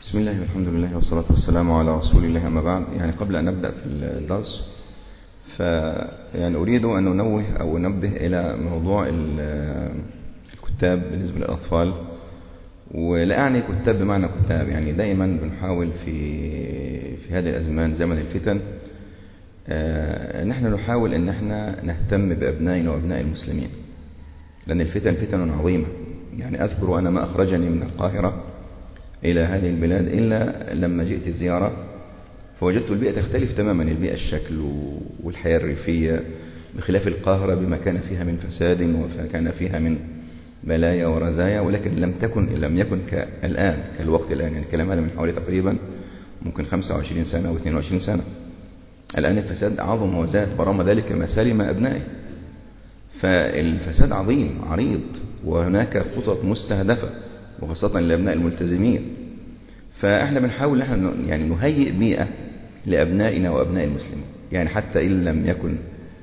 بسم الله والحمد لله والصلاة والسلام على رسول الله. أما بعد، يعني قبل أن نبدأ في الدرس يعني أريد أن أنوه أو أنبه إلى موضوع الكتاب بالنسبة للأطفال، ولا أعني كتاب بمعنى كتاب. يعني دائما بنحاول في هذه الأزمان زمن الفتن نحن نحاول أن احنا نهتم بأبنائنا وأبناء المسلمين، لأن الفتن فتن عظيمة. يعني أذكر أنا ما أخرجني من القاهرة إلى هذه البلاد إلا لما جئت زيارة فوجدت البيئة تختلف تماما، البيئة الشكل والحياة الريفية بخلاف القاهرة بما كان فيها من فساد وما كان فيها من بلايا ورزايا، ولكن لم يكن كالآن كالوقت الآن. يعني الكلام هذا من حوالي تقريبا ممكن 25 سنة أو 22 سنة. الآن الفساد عظم وزاد برغم ذلك ما سلم أبنائه، فالفساد عظيم عريض، وهناك خطط مستهدفة وخاصة لأبناء الملتزمين. فإحنا بنحاول يعني نهيئ بيئة لأبنائنا وأبناء المسلمين. يعني حتى إن لم يكن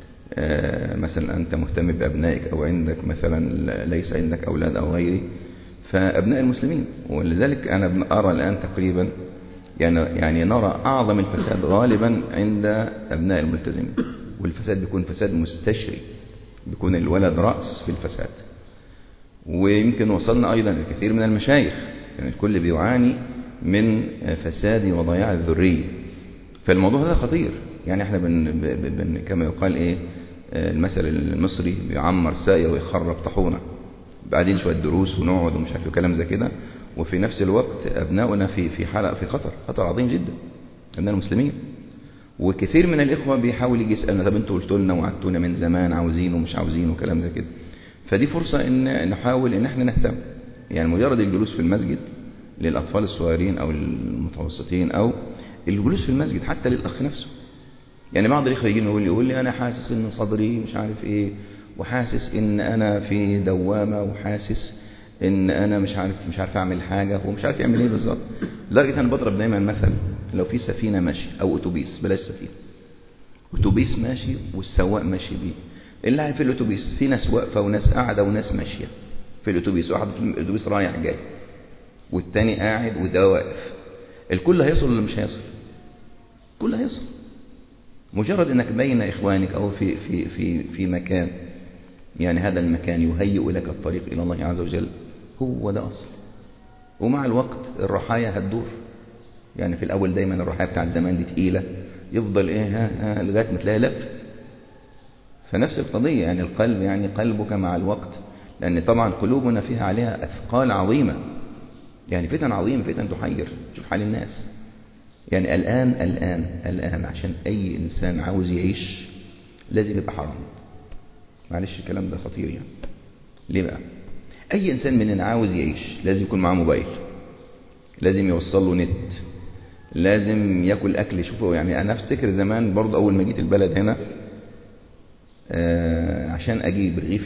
مثلا أنت مهتم بأبنائك أو عندك مثلا ليس عندك أولاد أو غيري، فأبناء المسلمين. ولذلك أنا أرى الآن تقريبا يعني نرى أعظم الفساد غالبا عند أبناء الملتزمين، والفساد بيكون فساد مستشري، بيكون الولد رأس في الفساد. ويمكن وصلنا أيضا الكثير من المشايخ، يعني الكل بيعاني من فساد وضياع الذرية. فالموضوع هذا خطير. يعني احنا كما يقال المثل المصري بيعمر ساقية ويخرب طاحونة، بعدين شوية دروس ونقعد ومش عارف كلام زي كده، وفي نفس الوقت أبناؤنا في حالة في خطر عظيم جدا، أبناء المسلمين. وكثير من الإخوة بيحاول يجي يسألنا طب انتوا قلتوا لنا وعدتونا من زمان عاوزين ومش عاوزين وكلام زي كده. فدي فرصة ان نحاول ان احنا نهتم. يعني مجرد الجلوس في المسجد للأطفال الصغيرين أو المتوسطين، أو الجلوس في المسجد حتى للأخ نفسه. يعني بعض الإخوة يجي يقول لي أنا حاسس إن صدري مش عارف إيه، وحاسس إن أنا في دوامة، وحاسس إن أنا مش عارف أعمل حاجة، ومش عارف يعمل إيه بالظبط. لدرجة أنا بضرب دايما مثل، لو في سفينة ماشي أو أتوبيس، بلاش سفينة، أتوبيس ماشي والسواق ماشي بيه، اللي في الأتوبيس في ناس واقفة وناس قاعدة وناس ماشية في الأتوبيس، واحد في الأتوبيس رايح جاي والتاني قاعد وده واقف، الكل هيصل ولا مش هيصل؟ الكل هيصل. مجرد انك بين اخوانك او في مكان، يعني هذا المكان يهيئ لك الطريق الى الله عز وجل، هو ده اصل. ومع الوقت الرحايا هتدور. يعني في الاول دايما الرحايا بتاعت زمان دي تقيله، يفضل لغايه ما تلاقيها لفت. فنفس القضيه، يعني القلب، يعني قلبك مع الوقت، لان طبعا قلوبنا فيها عليها اثقال عظيمه، يعني فتن عظيمة، فتن تحير. شوف حال الناس. يعني الآن عشان أي إنسان عاوز يعيش لازم يبقى حرام. معلش الكلام ده خطير. يعني ليه بقى؟ أي إنسان مننا عاوز يعيش لازم يكون معاه موبايل، لازم يوصل له نت، لازم يأكل أكل. شوفوا يعني أنا أفتكر زمان برضه أول ما جيت البلد هنا عشان أجيب رغيف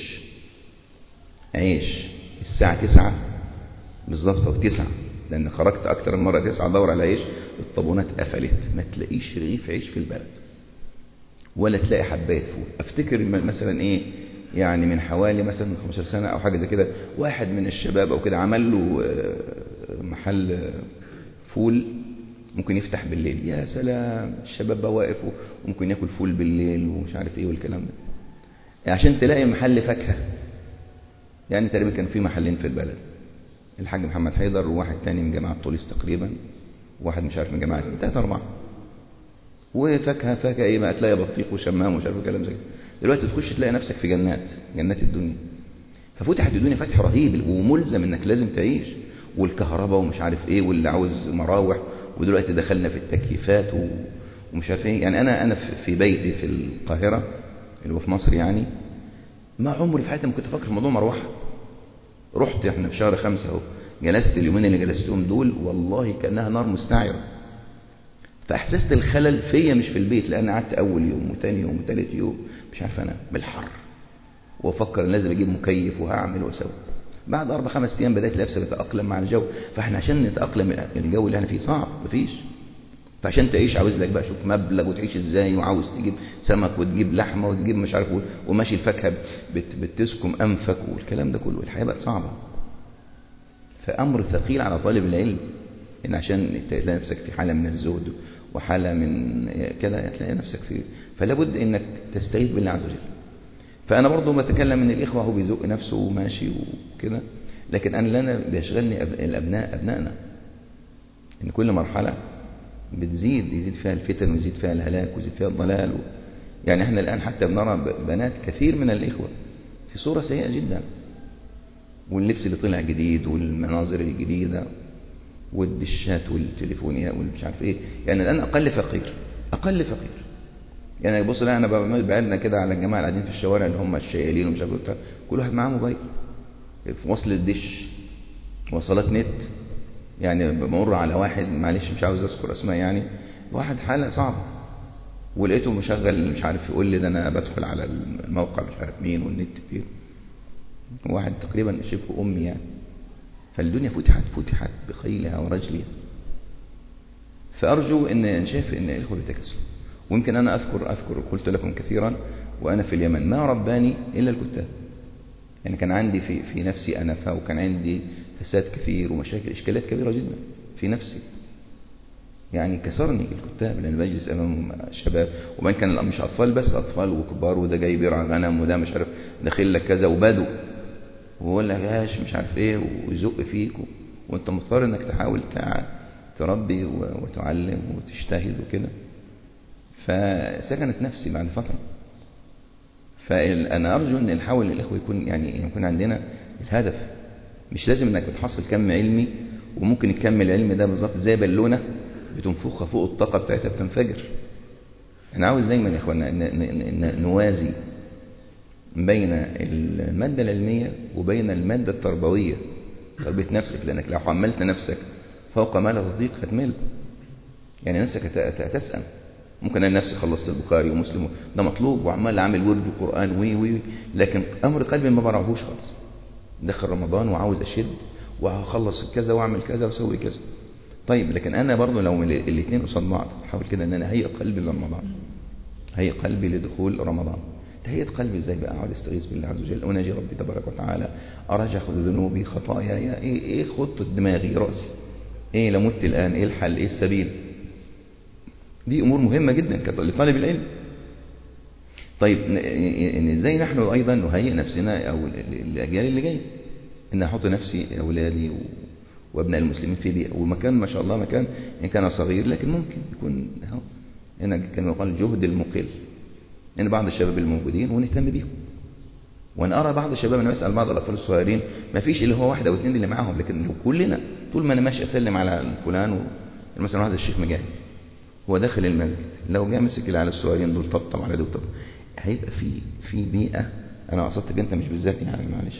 عيش الساعة 9 بالظبط أو 9، لأن خرجت أكتر من مرة 9 أدور على عيش، الطابونات قفلت، ما تلاقيش رغيف عيش في البلد ولا تلاقي حباية فول. أفتكر مثلا يعني من حوالي مثلا 15 سنة أو حاجة زي كده، واحد من الشباب أو كده عمل له محل فول ممكن يفتح بالليل. يا سلام، الشباب بقى واقف وممكن ياكل فول بالليل ومش عارف إيه والكلام ده. يعني عشان تلاقي محل فاكهة، يعني تقريبا كان في محلين في البلد، الحاج محمد حيدر وواحد تاني من جامعة طوليس تقريبا، وواحد مش عارف من جامعة 3-4، وفاكهة بقى تلاقي بطيخ وشمام ومش عارف كلام زي كده. دلوقتي تخش تلاقي نفسك في جنات الدنيا. ففتحت الدنيا فتح رهيب، وملزم انك لازم تعيش، والكهرباء ومش عارف ايه، واللي عاوز مراوح، ودلوقتي دخلنا في التكييفات ومش عارف ايه. يعني انا في بيتي في القاهرة اللي هو في مصر، يعني ما عمري في حياتي ما كنت افكر في موضوع مروحة. رحت احنا في شهر 5 اهو، جلست اليومين اللي جلستهم دول والله كأنها نار مستعرة. فاحسست الخلل فيا مش في البيت، لان قعدت اول يوم وثاني يوم وثالث يوم مش عارف انا بالحر، وافكر ان لازم اجيب مكيف وهعمل واسوي. بعد 4-5 ايام بدات لابسه بتاقلم مع الجو. فاحنا عشان نتاقلم الجو اللي احنا فيه صعب، مفيش. فعشان تعيش عاوز لك بقى شوف مبلغ وتعيش ازاي، وعاوز تجيب سمك وتجيب لحمه وتجيب مش عارف، وماشي الفاكهه بتسكم انفك والكلام ده كله. الحياه بقت صعبه، فامر ثقيل على طالب العلم. إن عشان تلاقي نفسك في حالة من الزهد وحالة من كده تلاقي نفسك فيه. فلا بد إنك تستعيذ بالله عز وجل. فأنا برضو بتكلم إن الإخوة هو بيزق نفسه وماشي وكده، لكن أنا لنا بيشغلني أبنائنا، إن كل مرحلة يزيد فيها الفتن ويزيد فيها الهلاك ويزيد فيها الضلال يعني احنا الآن حتى بنرى بنات كثير من الإخوة في صورة سيئة جدا، واللبس اللي طلع جديد والمناظر الجديدة والدشات والتليفونيات والمش عارف ايه. يعني الآن أقل فقير يعني بص، لا أنا بعدنا كده على الجماعة اللي قاعدين في الشوارع اللي هم الشيالين ومش عارف ايه، كل واحد معاه موبايل في وصل الدش، وصلات نت. يعني بمر على واحد، معلش مش عاوز أذكر اسماء، يعني واحد حالة صعبة، ولقيته مشغل مش عارف يقول لي ده أنا بدخل على الموقع مش عارف مين والنت فين، واحد تقريبا شبه أمي يعني. فالدنيا فتحت بخيلها ورجلها. فأرجو أن شايف أن الإخوة بيتكسروا. ويمكن أنا أذكر قلت لكم كثيرا وأنا في اليمن ما رباني إلا الكتاب. يعني كان عندي في نفسي أنفة، وكان عندي فساد كثير ومشاكل إشكالات كبيرة جدا في نفسي. يعني كسرني الكتاب، لأن بجلس أمام شباب، ومن كان مش أطفال بس، أطفال وكبار، وده جاي بيرعى غنم وده مش عارف داخل لك كذا وبدو ويقول لك هاش مش عارف ايه ويزق فيك وانت مضطر انك تحاول تربي وتعلم وتجتهد وكده. فسكنت نفسي بعد فترة. فأنا أرجو أن نحاول الإخوة يكون عندنا الهدف. مش لازم أنك بتحصل كم علمي، وممكن الكم العلمي ده بالظبط زي بالونة بتنفخها فوق الطاقة بتاعتها بتنفجر. أنا عاوز دايما يا إخوانا نوازي بين المادة العلمية وبين المادة التربوية، تربية نفسك. لأنك لو حملت نفسك فوق ما لا تطيق هتمل، يعني نفسك تسأم. ممكن أنا نفسي خلصت البخاري ومسلم، ده مطلوب، وعمال عامل ورد القرآن لكن أمر قلبي ما برعهوش خالص. دخل رمضان وعاوز أشد وهخلص كذا وأعمل كذا وأسوي كذا. طيب لكن أنا برضو لو الاثنين قصاد بعض حاول كده أن أنا هيئ قلبي لرمضان، هيئ قلبي لدخول رمضان. تهيئ قلبي ازاي بقى؟ اقعد استغيث بالله عز وجل، اناجي ربي تبارك وتعالى، اراجع ذنوبي خطاياي، ايه خطة دماغي راسي، ايه لمت الان، ايه الحل، ايه السبيل. دي امور مهمة جدا لطالب العلم. طيب ان ازاي نحن ايضا نهيئ نفسنا او الاجيال اللي جايه، ان احط نفسي اولادي وابناء المسلمين في بيئه ومكان ما شاء الله، مكان ان كان صغير لكن ممكن يكون هنا كان يقال جهد المقل، يعني بعض الشباب الموجودين ونهتم بيهم. وانا ارى بعض الشباب، انا بسال بعض الاطفال الصغيرين ما فيش اللي هو واحد او اثنين اللي معاهم، لكن لو كلنا طول ما انا ماشي اسلم على فلان مثلا واحد الشيخ مجاهد هو داخل المسجد، لو جاء مسك اللي على الصغيرين دول طبطب على دول هيبقى في بيئه. انا قصدتك انت مش بالذات يعني معلش.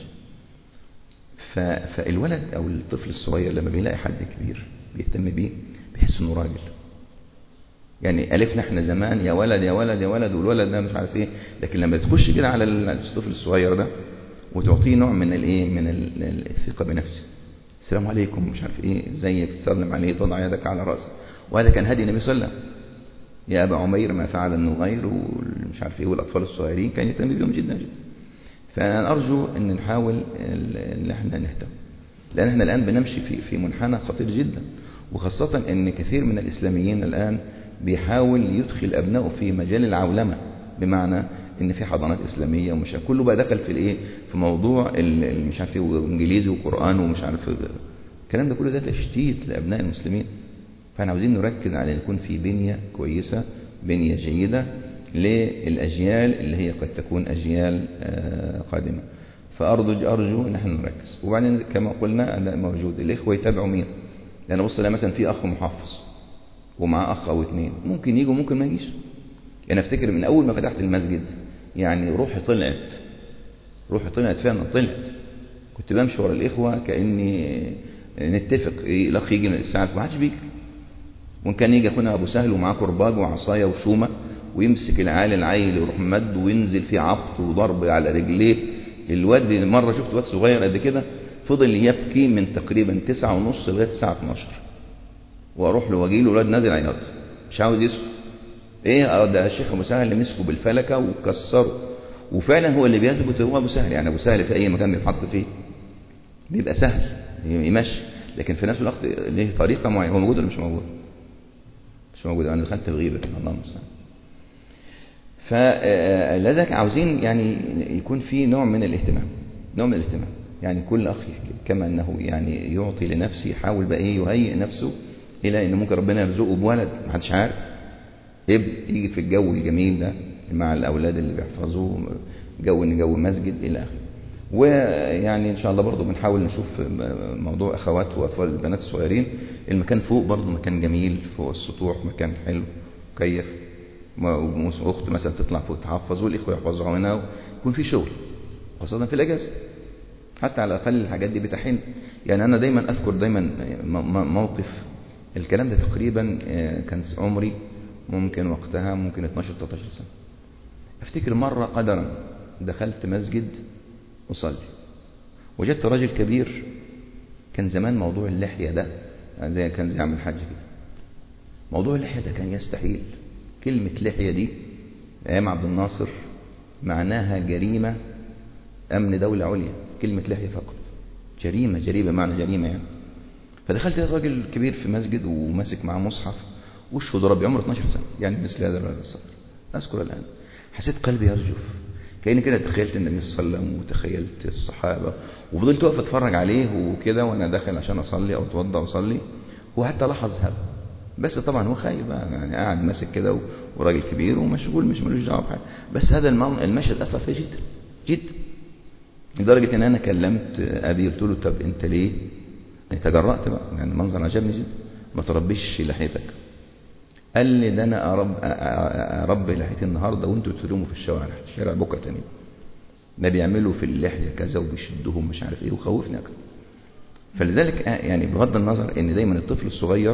فالولد او الطفل الصغير لما بيلاقي حد كبير بيهتم بيه بيحس انه راجل. يعني ألفنا احنا زمان يا ولد يا ولد يا ولد، والولد ده مش عارف ايه، لكن لما تخش كده على الطفل الصغير ده وتعطيه نوع من الثقة بنفسه، السلام عليكم مش عارف ايه، ازيك، تسلم عليه، تضع يدك على راسه. وهذا كان هدي النبي صلى الله عليه وسلم. يا أبا عمير ما فعل النغير ومش عارف ايه، والأطفال الصغيرين كان يهتم بهم جدا جدا. فأنا أرجو أن نحاول أن احنا نهتم، لأن احنا الآن بنمشي في منحنى خطير جدا، وخاصة أن كثير من الإسلاميين الآن بيحاول يدخل أبنائه في مجال العولمة، بمعنى ان في حضانات اسلاميه ومش كله بقى دخل في في موضوع مش عارف ايه، وانجليزي وقران ومش عارف الكلام ده كله، ده تشتيت لابناء المسلمين. فاحنا عاوزين نركز على ان يكون في بنيه كويسه، بنيه جيده للاجيال اللي هي قد تكون اجيال قادمه. فارجو ان احنا نركز. وبعدين كما قلنا أنا موجود الاخوه يتابعوا مين، لان بص مثلا في اخ محفظ ومعاه اخ او اثنين، ممكن يجوا ممكن ما يجيش. أنا أفتكر من أول ما فتحت المسجد يعني روحي طلعت فعلا طلعت. كنت بمشي ورا الإخوة كأني نتفق الأخ يجي من الساعة ما حدش بيجي، وإن كان يجي أخونا أبو سهل ومعاه كرباج وعصاية وشومة ويمسك العيل يروح مد وينزل فيه عبط وضرب على رجليه. الواد مرة شفت واد صغير قد كده فضل يبكي من تقريبا 9:30 لغاية الساعة 12، وأروح له وأجي له الواد نازل عياط مش عاوز يسكت. ايه ده الشيخ ابو سهل اللي مسكه بالفلكه وكسره، وفعلا هو اللي بيثبت هو ابو سهل. يعني ابو سهل في اي مكان بيتحط فيه بيبقى سهل يمشي، لكن في نفس الوقت ليه طريقة معينة. هو موجود ولا مش موجود؟ مش موجود. أنا دخلت في غيبة الله المستعان. فلذلك عاوزين يعني يكون في نوع من الاهتمام، نوع من الاهتمام. يعني كل أخ كما أنه يعني يعطي لنفسه يحاول بقى إيه يهيئ نفسه إلى أن ممكن ربنا يرزقه بولد ما حدش عارف، ابن يجي في الجو الجميل ده مع الأولاد اللي بيحفظوه، جو مسجد إلى آخره. ويعني إن شاء الله برضو بنحاول نشوف موضوع أخوات وأطفال البنات الصغيرين. المكان فوق برضو مكان جميل، فوق السطوح مكان حلو مكيف، أخت مثلا تطلع فوق تحفظ والإخوة يحفظوا هنا، يكون في شغل خاصة في الأجازة. حتى على الأقل الحاجات دي بتحن. يعني أنا دايما أذكر دايما موقف، الكلام ده تقريبا كان عمري ممكن وقتها ممكن 12-13 سنة. أفتكر مرة قدرا دخلت مسجد أصلي، وجدت راجل كبير. كان زمان موضوع اللحية ده كان زي عم الحاج كده، موضوع اللحية ده كان يستحيل. كلمة لحية دي أيام عبد الناصر معناها جريمة أمن دولة عليا. كلمة لحية فقط جريمة معنى جريمة يعني. فدخلت راجل كبير في مسجد وماسك معاه مصحف وشه ضرب، عمره 12 سنة يعني مثل هذا الرجل الصغير. أذكر الآن حسيت قلبي يرجف، كأني كده تخيلت النبي صلى الله عليه وسلم وتخيلت الصحابة، وفضلت واقف اتفرج عليه وكده وانا داخل عشان اصلي او اتوضى واصلي. وحتى لاحظ هذا، بس طبعا هو خايف يعني قاعد ماسك كده وراجل كبير ومشغول مش ملوش دعوه بحاجه. بس هذا المشهد اثر فيه جدا جدا، لدرجه ان انا كلمت ابي قلت له طب انت ليه تجرأت بقى؟ يعني المنظر عجبني جدا، ما تربيش لحيتك. قال لي ده انا اربي لحيتي النهارده وانتوا ترموا في الشارع بكره تاني. ده بيعملوا في اللحيه كذا وبيشدهم مش عارف ايه وخوفني اكتر. فلذلك يعني بغض النظر ان دايما الطفل الصغير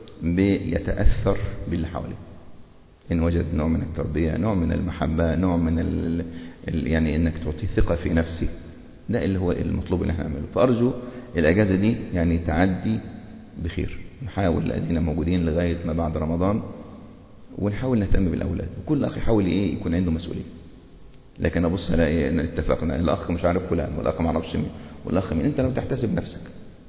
بيتاثر باللي حواليه، ان وجد نوع من التربيه، نوع من المحبه، نوع من يعني انك تعطيه ثقه في نفسه، ده اللي هو المطلوب ان احنا نعمله. فارجو الاجازه دي يعني تعدي بخير. نحاول ادينا موجودين لغايه ما بعد رمضان، ونحاول نهتم بالاولاد، وكل اخ يحاول ايه يكون عنده مسؤوليه. لكن ابص الاقي ان اتفقنا الاخ مش عارف فلان والاخ ما اعرفش مين والاخ مين. انت لو تحتسب نفسك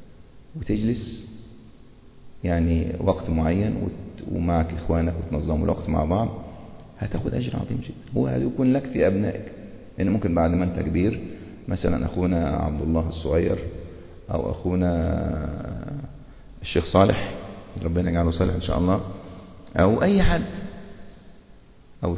وتجلس يعني وقت معين ومعك اخوانك وتنظموا الوقت مع بعض، هتاخد اجر عظيم جدا، وهيكون لك في ابنائك. لان ممكن بعد ما انت كبير مثلا اخونا عبد الله الصغير او اخونا الشيخ صالح ربنا يجعله صالح ان شاء الله، او اي حد، او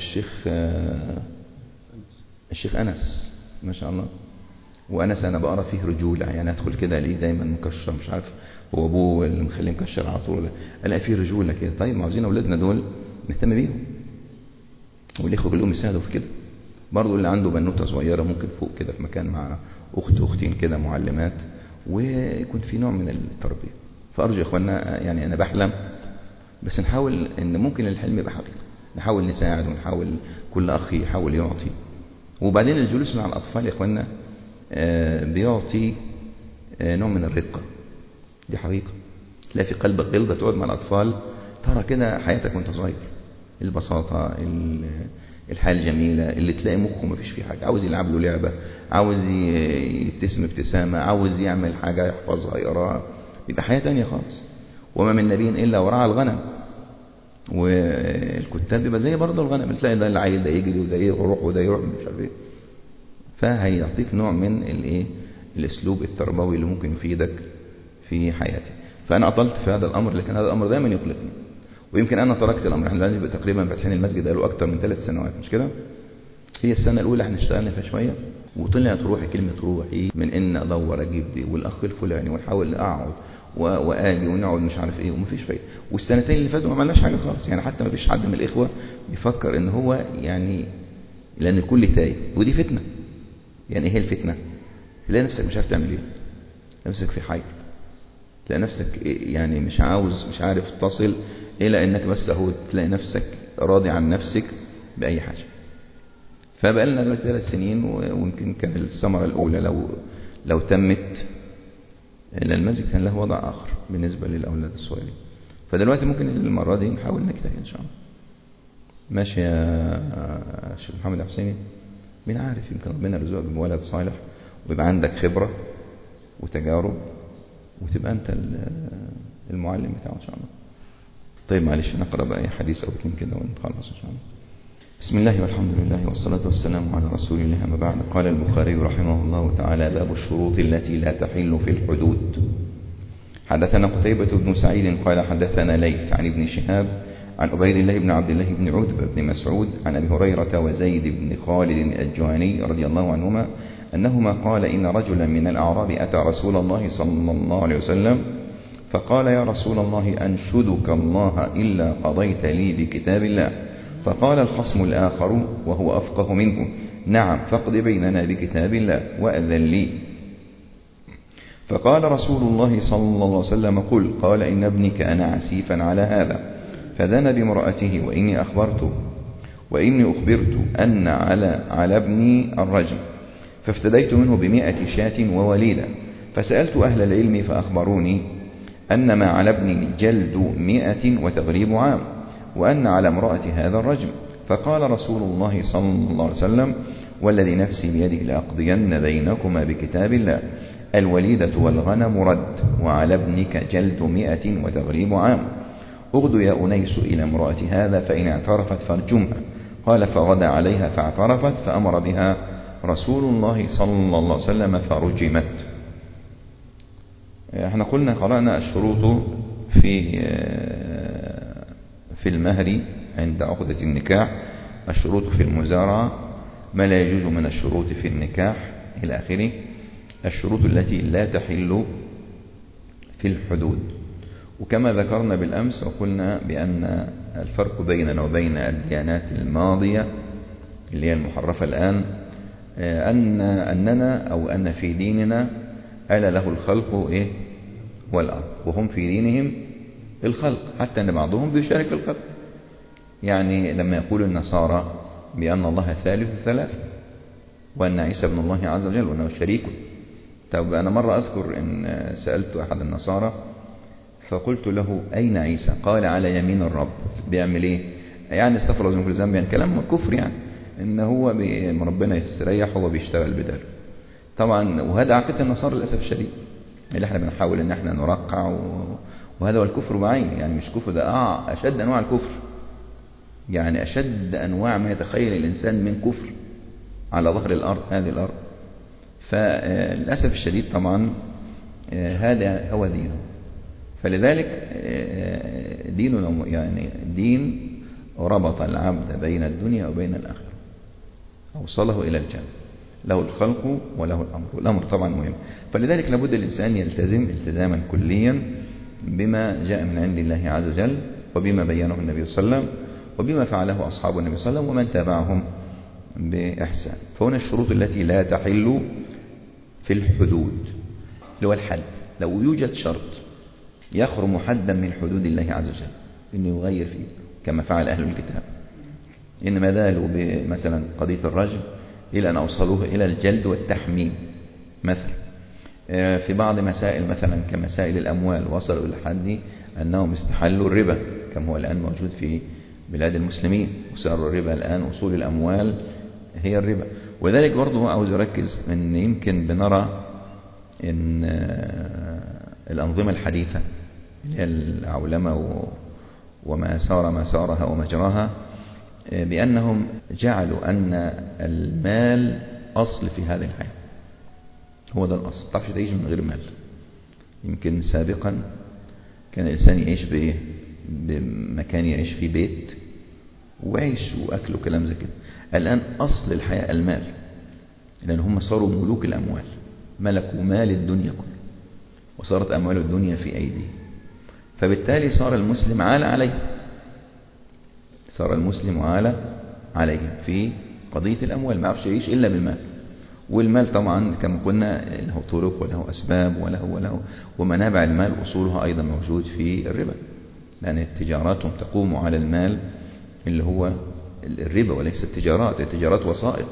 الشيخ أنس ما شاء الله. وأنس أنا بقرأ فيه رجولة، يعني أدخل كده ألاقيه دايما مكشر مش عارف هو أبوه اللي مخليه مكشر على طول، ألاقي فيه رجولة كده. طيب عاوزين أولادنا دول نهتم بيهم، والإخوة كلهم يساعدوا في كده. برضو اللي عنده بنوتة صغيرة ممكن فوق كده في مكان مع أختين كده معلمات، ويكون في نوع من التربية. فأرجو يا إخواننا، يعني أنا بحلم بس نحاول إن ممكن الحلم يبقى حقيقة، نحاول نساعد ونحاول كل أخ يحاول يعطي. وبعدين الجلوس مع الأطفال يا إخواننا بيعطي نوع من الرقة، دي حقيقة. تلاقي في قلبك غلظة، تقعد مع الأطفال ترى كده حياتك وانت صغير، البساطة، الحياة الجميلة، اللي تلاقي مخه ما فيش فيه حاجة، عاوز يلعب له لعبة، عاوز يبتسم ابتسامة، عاوز يعمل حاجة يحفظها يقراها، يبقى حياة تانية خالص. وما من نبي إلا ورعى الغنم. والكتاب بيبقى زي برضه الغنم، بتلاقي ده العيل ده يجري وده يروح وده يروح مش عارف ايه. فهيعطيك نوع من الايه الاسلوب التربوي اللي ممكن يفيدك في حياتك. فانا اطلت في هذا الامر، لكن هذا الامر دايما يقلقني، ويمكن انا تركت الامر. احنا الان تقريبا فاتحين المسجد له اكتر من 3 سنوات مش كده؟ هي السنه الاولى احنا اشتغلنا فيها شويه، وطلعت روحي كلمه روحي من ان ادور اجيب دي والاخ الفلاني ونحاول اقعد واجي ونقعد مش عارف ايه، ومفيش فايده. والسنتين اللي فاتوا ما عملناش حاجه خالص، يعني حتى ما فيش حد من الاخوه بيفكر ان هو يعني، لان الكل تايه، ودي فتنه. يعني ايه الفتنه؟ تلاقي نفسك مش عارف تعمل ايه، نفسك في حير، تلاقي نفسك يعني مش عارف تصل الى انك بس اهو تلاقي نفسك راضي عن نفسك باي حاجه. فبقى لنا دلوقتي 3 سنين، ويمكن كان الثمره الاولى لو تمت، لأن المسجد كان له وضع آخر بالنسبة للأولاد الصغيرين. فدلوقتي ممكن المرة دي نحاول نكتفي إن شاء الله. ماشي يا شيخ محمد حسيني، مين عارف يمكن ربنا يرزقك بولد صالح ويبقى عندك خبرة وتجارب وتبقى أنت المعلم بتاعه إن شاء الله. طيب معلش نقرأ بقى حديث أو اتنين كده ونخلص إن شاء الله. بسم الله والحمد لله والصلاة والسلام على رسول الله. أما بعد، قال البخاري رحمه الله تعالى: باب الشروط التي لا تحل في الحدود. حدثنا قتيبة بن سعيد قال حدثنا ليث عن ابن شهاب عن عبيد الله بن عبد الله بن عتبة بن مسعود عن أبي هريرة وزيد بن خالد الجهني رضي الله عنهما أنهما قال: إن رجلا من الأعراب أتى رسول الله صلى الله عليه وسلم فقال: يا رسول الله، أنشدك الله إلا قضيت لي بكتاب الله. فقال الخصم الآخر وهو أفقه منه: نعم، فاقض بيننا بكتاب الله وأذن لي. فقال رسول الله صلى الله عليه وسلم: قل. قال: إن ابني كان عسيفا على هذا فذن بامرأته، وإني أخبرت أن على ابني الرجم، فافتديت منه ب100 شاة ووليدة. فسألت أهل العلم فأخبروني أن ما على ابني جلد 100 وتغريب عام، وأن على امرأة هذا الرجم. فقال رسول الله صلى الله عليه وسلم: والذي نفسي بيده لأقضين بينكما بكتاب الله، الوليدة والغنم رد، وعلى ابنك جلد 100 وتغريب عام. اغد يا أنيس إلى امرأة هذا، فإن اعترفت فارجمها. قال: فغدا عليها فاعترفت، فأمر بها رسول الله صلى الله عليه وسلم فرجمت. احنا قرأنا الشروط في المهر عند عقدة النكاح، الشروط في المزارعة، ما لا يجوز من الشروط في النكاح إلى آخره، الشروط التي لا تحل في الحدود. وكما ذكرنا بالأمس وقلنا بأن الفرق بيننا وبين الديانات الماضية اللي هي المحرفة الآن أن في ديننا ألا له الخلق والأمر، وهم في دينهم الخلق، حتى أن بعضهم بيشارك في الخلق. يعني لما يقول النصارى بأن الله ثالث ثلاث، وأن عيسى ابن الله عز وجل وأنه شريك. طب أنا مرة أذكر أن سألت أحد النصارى فقلت له: أين عيسى؟ قال: على يمين الرب. بيعمل إيه؟ يعني استغفر الله من كل ذنب، يعني كلام كفر، يعني إن هو ربنا يستريح هو بيشتغل بداله. طبعا وهذا عقيدة النصارى للأسف الشديد اللي احنا بنحاول ان احنا نرقع، وهذا هو الكفر بعينه. يعني مش كفر، ده أشد أنواع الكفر، يعني أشد أنواع ما يتخيل الإنسان من كفر على ظهر الأرض، هذه الأرض. فللأسف الشديد طبعا هذا هو دينه. فلذلك ديننا يعني دين ربط العبد بين الدنيا وبين الآخرة، أوصله إلى الجنة، له الخلق وله الأمر، والأمر طبعا مهم. فلذلك لابد الإنسان يلتزم التزاما كليا بما جاء من عند الله عز وجل، وبما بينه النبي صلى الله عليه وسلم، وبما فعله أصحاب النبي صلى الله عليه وسلم ومن تابعهم بإحسان. فهنا الشروط التي لا تحل في الحدود اللي هو الحد. لو يوجد شرط يخرم حدا من حدود الله عز وجل إنه يغير فيه كما فعل أهل الكتاب، إنما ذالوا بمثلا قضية الرجم إلى أن أوصلوه إلى الجلد والتحميم مثلا. في بعض مسائل مثلا كمسائل الأموال وصلوا إلى حد أنهم استحلوا الربا كما هو الآن موجود في بلاد المسلمين، وصار الربا الآن أصول الأموال هي الربا. وذلك برضه عاوز أركز أن يمكن بنرى أن الأنظمة الحديثة العولمة وما سارها ومجراها بأنهم جعلوا أن المال أصل في هذه الحياة، هو ده الأصل. تعرفش تعيش من غير مال. يمكن سابقا كان الإنسان يعيش بمكان، يعيش في بيت وعيش وأكل وكلام زي كده. الآن أصل الحياة المال، لأن هم صاروا ملوك الأموال، ملكوا مال الدنيا كله، وصارت أموال الدنيا في أيديهم. فبالتالي صار المسلم عال عليه، صار المسلم عال عليهم في قضية الأموال، ما عرفش يعيش إلا بالمال. والمال طبعا كما قلنا له طرق وله أسباب وله ومنابع المال أصولها أيضا موجود في الربا، لأن التجارات تقوم على المال اللي هو الربا وليس التجارات. التجارات وسائط.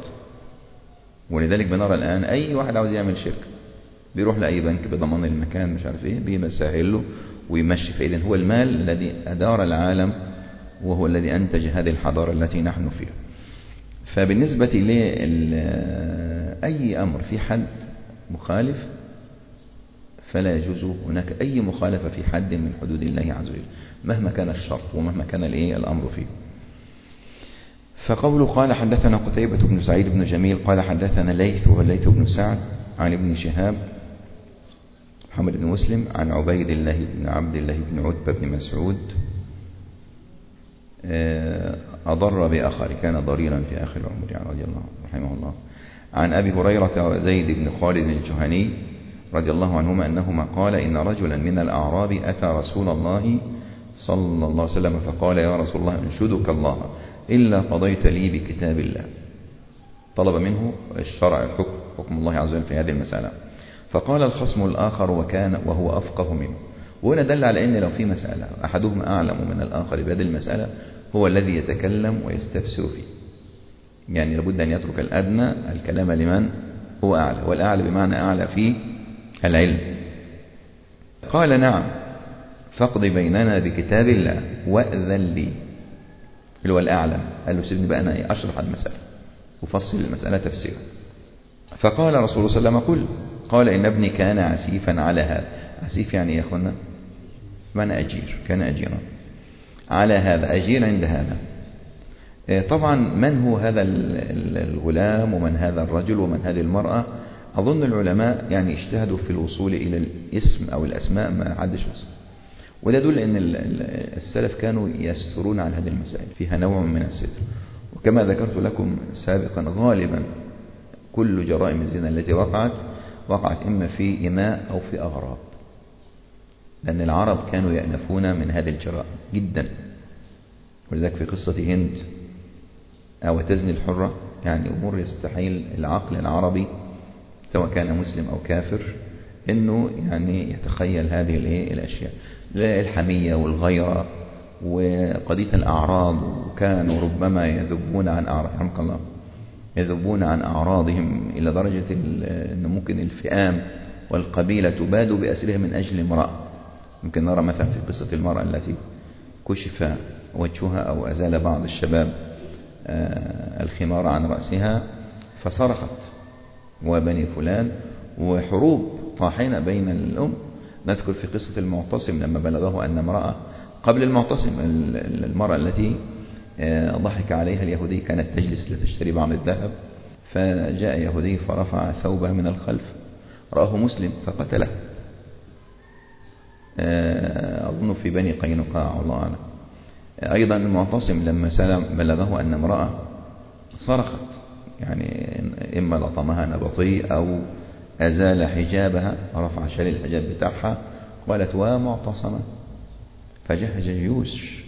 ولذلك بنرى الآن أي واحد عاوز يعمل شركة بيروح لأي بنك بضمان المكان مش عارف إيه، بيسهل له ويمشي. فإذن هو المال الذي أدار العالم، وهو الذي أنتج هذه الحضارة التي نحن فيها. فبالنسبة لأي أمر في حد مخالف فلا يجوز هناك أي مخالفة في حد من حدود الله عز وجل مهما كان الشرط ومهما كان الأمر فيه. فقوله قال حدثنا قتيبة بن سعيد بن جميل قال حدثنا ليث والليث بن سعد عن ابن شهاب محمد بن مسلم عن عبيد الله بن عبد الله بن عتبة بن مسعود أضر بآخر كان ضريرا في آخر عمره رضي الله رحمه الله. عن أبي هريرة وزيد بن خالد الجهني رضي الله عنهما أنهما قال إن رجلا من الأعراب أتى رسول الله صلى الله عليه وسلم فقال يا رسول الله أنشدك الله إلا قضيت لي بكتاب الله. طلب منه الشرع حكم الله عز وجل في هذه المسألة. فقال الخصم الآخر وهو أفقه منه. وهنا دل على أن لو في مسألة أحدهم أعلم من الآخر بهذه المسألة هو الذي يتكلم ويستفسر فيه. يعني لابد أن يترك الأدنى الكلام لمن هو أعلى، والأعلى بمعنى أعلى في العلم. قال نعم فاقض بيننا بكتاب الله وأذن لي، اللي هو الأعلم. قال له سيبني بقى أنا أشرح المسألة وفصل المسألة تفسيرا. فقال رسول الله صلى الله عليه وسلم قل. قال إن ابني كان عسيفا على هذا. عسيف يعني يا أخوانا من أجير، كان أجيرا على هذا، أجير عند هذا. طبعا من هو هذا الغلام ومن هذا الرجل ومن هذه المرأة؟ أظن العلماء يعني اجتهدوا في الوصول إلى الاسم أو الأسماء ما حدش وصل. وده يدل أن السلف كانوا يسترون على هذه المسائل، فيها نوع من الستر. وكما ذكرت لكم سابقا غالبا كل جرائم الزنا التي وقعت إما في إماء أو في أغراب، لأن العرب كانوا يأنفون من هذه الجرائم جدا. ولذلك في قصة هند أو تزني الحرة يعني أمور يستحيل العقل العربي سواء كان مسلم أو كافر إنه يعني يتخيل هذه الأشياء. الحمية والغيرة وقضية الأعراض، وكانوا ربما يذبون عن أعراض يذبون عن أعراضهم إلى درجة أن ممكن الفئام والقبيلة تباد بأسرها من أجل امرأة. ممكن نرى مثلا في قصة المرأة التي كشف وجهها أو أزال بعض الشباب الخمار عن رأسها فصرخت وبني فلان، وحروب طاحنة بين الأم. نذكر في قصة المعتصم لما بلغه أن امرأة قبل المعتصم المرأة التي ضحك عليها اليهودي كانت تجلس لتشتري بعض الذهب، فجاء يهودي فرفع ثوبه من الخلف رآه مسلم فقتله. أظن في بني قينقاع والله أعلم. أيضا المعتصم لما سلم بلغه أن امرأة صرخت، يعني إما لطمها نبطي أو أزال حجابها، رفع شال الحجاب بتاعها، قالت ومعتصمة، فجهج الجيوش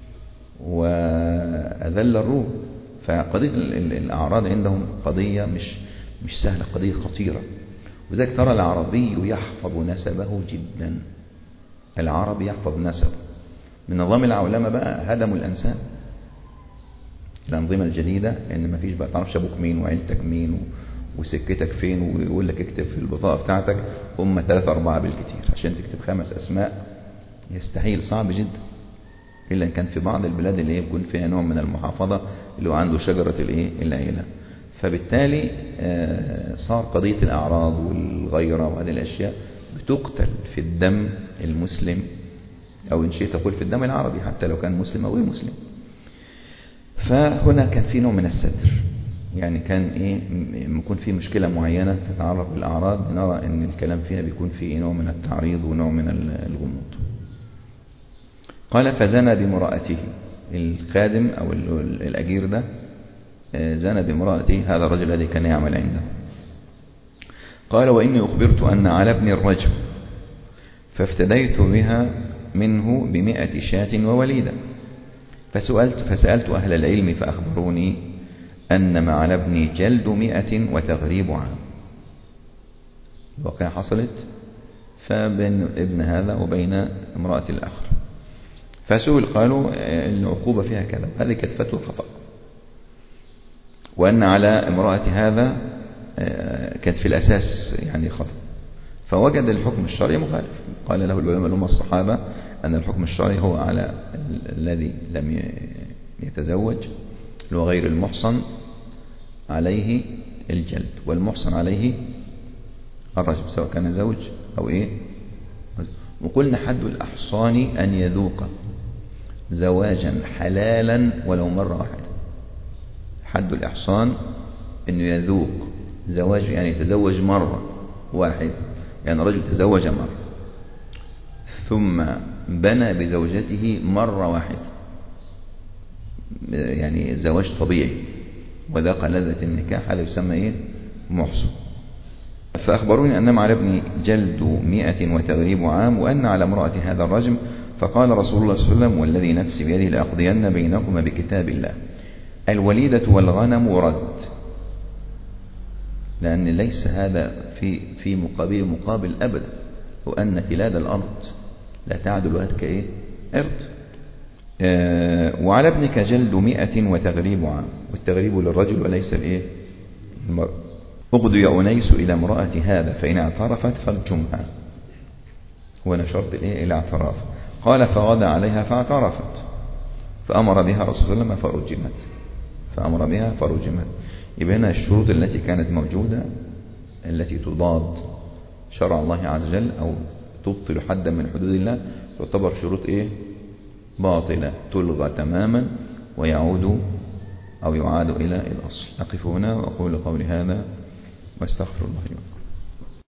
وأذل الروم. فقضية الأعراض عندهم قضية مش سهلة، قضية خطيرة. وذلك ترى العربي يحفظ نسبه جدا. العربي يحفظ نسبه. من نظام العولمة بقى هدموا الأنساب. الأنظمة الجديدة إن ما فيش بقى تعرفش أبوك مين وعيلتك مين وسكتك فين، ويقول لك اكتب في البطاقة بتاعتك هم 3-4 بالكتير، عشان تكتب 5 أسماء يستحيل، صعب جدا. إلا إن كان في بعض البلاد اللي يكون فيها نوع من المحافظة اللي هو عنده شجرة العيلة. فبالتالي صار قضية الأعراض والغيرة وهذه الأشياء بتقتل في الدم المسلم، أو إن شئت تقول في الدم العربي حتى لو كان مسلم أو غير مسلم. فهنا كان في نوع من الستر، يعني كان يكون في مشكلة معينة تتعرض بالأعراض، نرى أن الكلام فيها بيكون فيه نوع من التعريض ونوع من الغموض. قال فزنى بامرأته، الخادم أو الأجير ده زنى بامرأته هذا الرجل الذي كان يعمل عنده. قال وإني أخبرت أن على ابن الرجل فافتديت بها منه 100 شاة ووليدة، فسألت أهل العلم فأخبروني أن مع ابني جلد 100 وتغريب عام. الواقعة حصلت فبين ابن هذا وبين امرأة الآخر، فسئل قالوا العقوبة فيها كذا، هذه كانت فتوى خطأ. وأن على امرأة هذا كانت في الأساس يعني خطأ، فوجد الحكم الشرعي مخالف. قال له العلماء هم الصحابة أن الحكم الشرعي هو على الذي لم يتزوج وغير المحصن عليه الجلد، والمحصن عليه الرجم سواء كان زوج وقلنا حد الأحصان أن يذوق زواجا حلالا ولو مرة واحدة. حد الإحصان أنه يذوق زواج، يعني يتزوج مرة واحدة، يعني رجل تزوج مرة ثم بنى بزوجته مرة واحدة، يعني زواج طبيعي وذاق لذة النكاح، هذا يسمى إيه؟ محصن. فأخبروني أنما على ابن جلد 100 وتغريب عام، وأن على امرأة هذا الرجم. فقال رسول الله صلى الله عليه وسلم والذي نفسي بيده لأقضين بينكما بكتاب الله. الوليدة والغنم رد، لأن ليس هذا في مقابل أبدا، وأن تلاد الأرض لا تعدل هتك إيه؟ أرض. وعلى ابنك جلد 100 وتغريب عام، والتغريب للرجل وليس الإيه؟ المرء. اغدو يا أنيس إلى امرأة هذا فإن اعترفت فارجمها، ونشرت الإيه؟ إلى اعتراف. قال فغدا عليها فاعترفت فأمر بها رسول الله فرجمت. يبقى هنا الشروط التي كانت موجودة التي تضاد شرع الله عز وجل أو تبطل حدا من حدود الله تعتبر شروط إيه؟ باطلة، تلغى تماما ويعاد إلى الأصل. أقف هنا وأقول قولي هذا واستغفر الله لي.